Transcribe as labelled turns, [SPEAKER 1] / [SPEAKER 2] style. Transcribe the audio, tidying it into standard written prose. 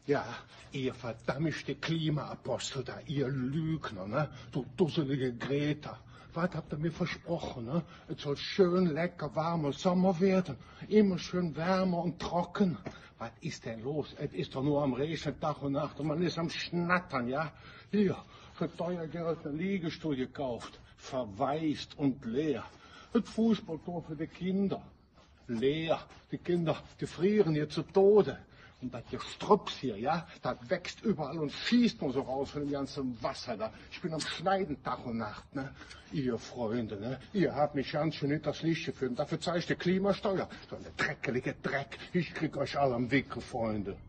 [SPEAKER 1] Ja, ihr verdammte Klimaapostel da, ihr Lügner, ne? Du dusselige Greta. Was habt ihr mir versprochen, ne? Es soll schön lecker warmer Sommer werden. Immer schön wärmer und trocken. Was ist denn los? Es ist doch nur am Regnen Tag und Nacht und man ist am Schnattern, ja? Hier, für teuer Geld eine Liegestuhl gekauft. Verwaist und leer. Das Fußballtor für die Kinder. Leer. Die Kinder, die frieren hier zu Tode. Und das Gestrüpp hier, ja, das wächst überall und schießt nur so raus von dem ganzen Wasser da. Ich bin am Schneiden Tag und Nacht, ne? Ihr Freunde, ne? Ihr habt mich ganz schön in das Licht geführt. Dafür zahle ich die Klimasteuer. So eine dreckelige Dreck. Ich krieg euch alle am Wickel, Freunde.